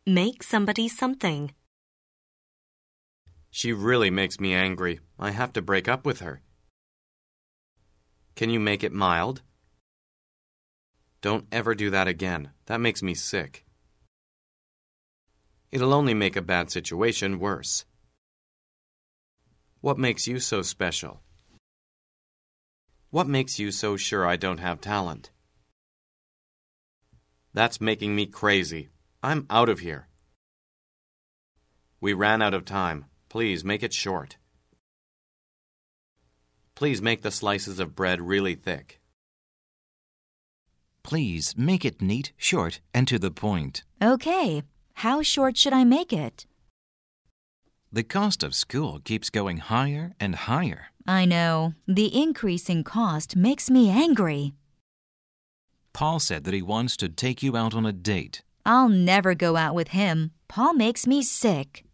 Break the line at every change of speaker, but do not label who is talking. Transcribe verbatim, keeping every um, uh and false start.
Make somebody something.
She really makes me angry. I have to break up with her. Can you make it mild? Don't ever do that again. That makes me sick. It'll only make a bad situation worse. What makes you so special? What makes you so sure I don't have talent? That's making me crazy. I'm out of here. We ran out of time. Please make it short. Please make the slices of bread really thick.
Please make it neat, short, and to the point.
Okay. How short should I make it?
The cost of school keeps going higher and higher.
I know. The increase in cost makes me angry.
Paul said that he wants to take you out on a date.
I'll never go out with him. Paul makes me sick.